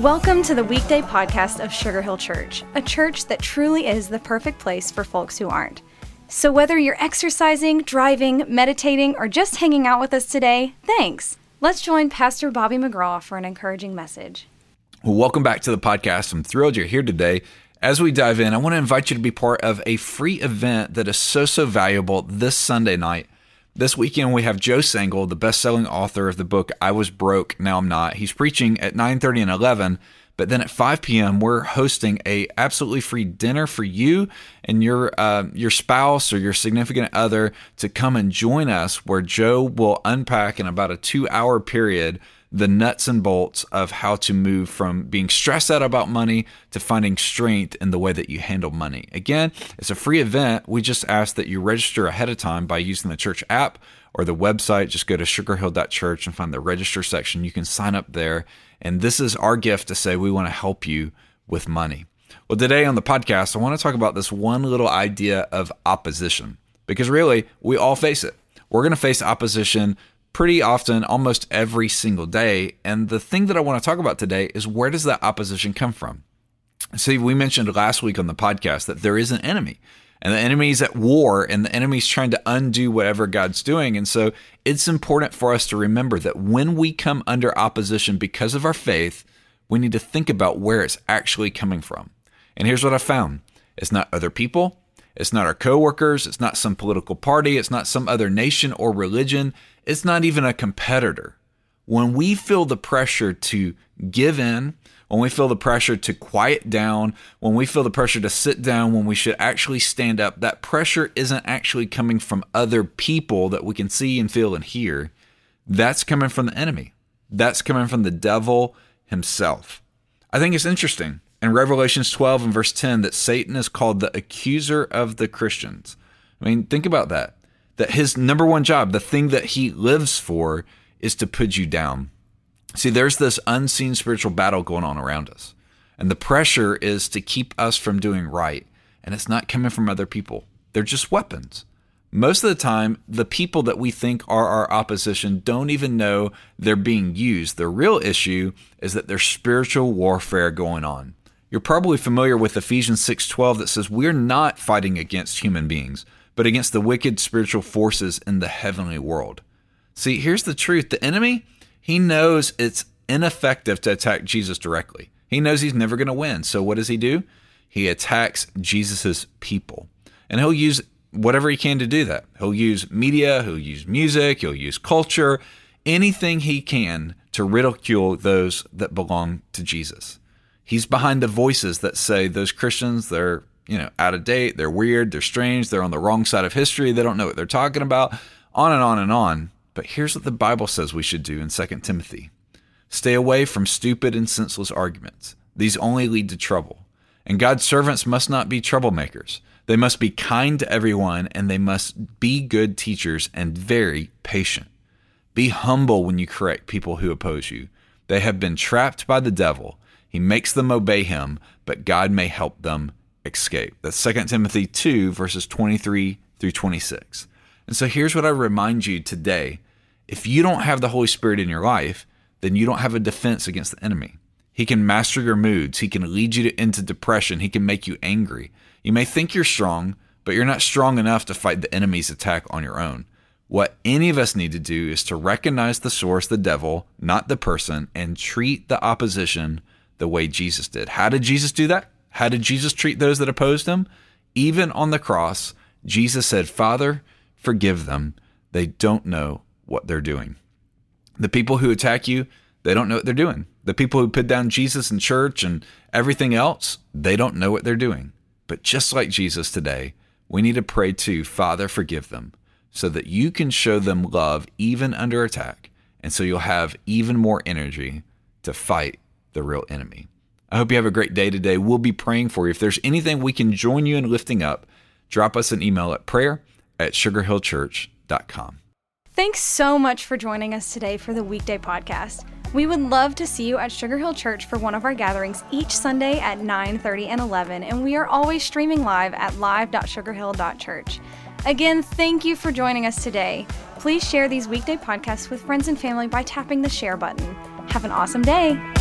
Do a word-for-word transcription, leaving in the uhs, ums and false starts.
Welcome to the weekday podcast of Sugar Hill Church, a church that truly is the perfect place for folks who aren't. So whether you're exercising, driving, meditating, or just hanging out with us today, thanks. Let's join Pastor Bobby McGraw for an encouraging message. Well, welcome back to the podcast. I'm thrilled you're here today. As we dive in, I want to invite you to be part of a free event that is so, so valuable this Sunday night. This weekend, we have Joe Sangl, the best-selling author of the book, I Was Broke, Now I'm Not. He's preaching at nine thirty and eleven, but then at five p.m., we're hosting a absolutely free dinner for you and your uh, your spouse or your significant other to come and join us, where Joe will unpack in about a two-hour period the nuts and bolts of how to move from being stressed out about money to finding strength in the way that you handle money. Again, it's a free event. We just ask that you register ahead of time by using the church app or the website. Just go to sugar hill dot church and find the register section. You can sign up there. And this is our gift to say we want to help you with money. Well, today on the podcast, I want to talk about this one little idea of opposition, because really, we all face it. We're going to face opposition pretty often, almost every single day. And the thing that I want to talk about today is, where does that opposition come from? See, we mentioned last week on the podcast that there is an enemy, and the enemy's at war, and the enemy's trying to undo whatever God's doing. And so it's important for us to remember that when we come under opposition because of our faith, we need to think about where it's actually coming from. And here's what I found. It's not other people. It's not our coworkers. It's not some political party. It's not some other nation or religion. It's not even a competitor. When we feel the pressure to give in, when we feel the pressure to quiet down, when we feel the pressure to sit down when we should actually stand up, that pressure isn't actually coming from other people that we can see and feel and hear. That's coming from the enemy. That's coming from the devil himself. I think it's interesting in Revelations twelve and verse ten that Satan is called the accuser of the Christians. I mean, think about that. That his number one job, the thing that he lives for, is to put you down. See, there's this unseen spiritual battle going on around us. And the pressure is to keep us from doing right. And it's not coming from other people. They're just weapons. Most of the time, the people that we think are our opposition don't even know they're being used. The real issue is that there's spiritual warfare going on. You're probably familiar with Ephesians six twelve that says we're not fighting against human beings, but against the wicked spiritual forces in the heavenly world. See, here's the truth. The enemy, he knows it's ineffective to attack Jesus directly. He knows he's never going to win. So what does he do? He attacks Jesus's people. And he'll use whatever he can to do that. He'll use media, he'll use music, he'll use culture, anything he can to ridicule those that belong to Jesus. He's behind the voices that say those Christians, they're you know, out of date, they're weird, they're strange, they're on the wrong side of history, they don't know what they're talking about, on and on and on. But here's what the Bible says we should do in Second Timothy. Stay away from stupid and senseless arguments. These only lead to trouble. And God's servants must not be troublemakers. They must be kind to everyone, and they must be good teachers and very patient. Be humble when you correct people who oppose you. They have been trapped by the devil. He makes them obey him, but God may help them escape. That's Second Timothy two, verses twenty-three through twenty-six. And so here's what I remind you today. If you don't have the Holy Spirit in your life, then you don't have a defense against the enemy. He can master your moods. He can lead you to, into depression. He can make you angry. You may think you're strong, but you're not strong enough to fight the enemy's attack on your own. What any of us need to do is to recognize the source, the devil, not the person, and treat the opposition the way Jesus did. How did Jesus do that? How did Jesus treat those that opposed him? Even on the cross, Jesus said, Father, forgive them. They don't know what they're doing. The people who attack you, they don't know what they're doing. The people who put down Jesus and church and everything else, they don't know what they're doing. But just like Jesus today, we need to pray too, Father, forgive them, so that you can show them love even under attack. And so you'll have even more energy to fight the real enemy. I hope you have a great day today. We'll be praying for you. If there's anything we can join you in lifting up, drop us an email at prayer at sugar hill church dot com. Thanks so much for joining us today for the weekday podcast. We would love to see you at Sugar Hill Church for one of our gatherings each Sunday at nine thirty and eleven, and we are always streaming live at live dot sugar hill dot church. Again, thank you for joining us today. Please share these weekday podcasts with friends and family by tapping the share button. Have an awesome day.